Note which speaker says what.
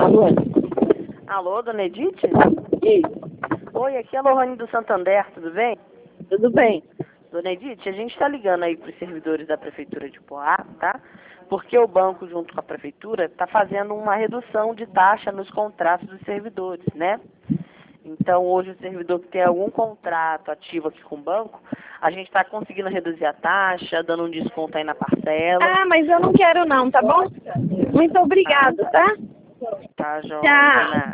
Speaker 1: Alô?
Speaker 2: Alô, dona Edith?
Speaker 1: Isso.
Speaker 2: Oi, aqui é a Lohane do Santander, tudo bem?
Speaker 1: Tudo bem.
Speaker 2: Dona Edith, a gente está ligando aí para os servidores da Prefeitura de Poá, tá? Porque o banco, junto com a Prefeitura, está fazendo uma redução de taxa nos contratos dos servidores, né? Então, hoje, o servidor que tem algum contrato ativo aqui com o banco, a gente está conseguindo reduzir a taxa, dando um desconto aí na parcela.
Speaker 1: Ah, mas eu não quero não, tá bom? Muito obrigado, tá?
Speaker 2: Tá, João?
Speaker 1: Tchau.
Speaker 2: De nada.